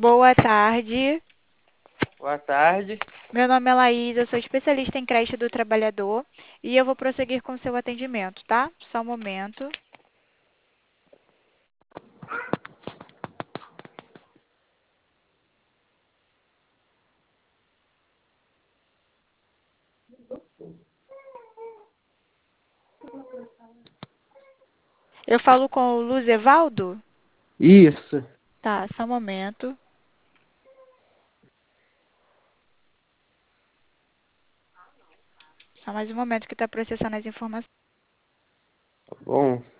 Boa tarde. Boa tarde. Meu nome é Laís, eu sou especialista em creche do trabalhador e eu vou prosseguir com seu atendimento, tá? Só um momento. Eu falo com o Luzevaldo? Isso. Tá, só um momento. Só mais um momento que está processando as informações. Tá bom.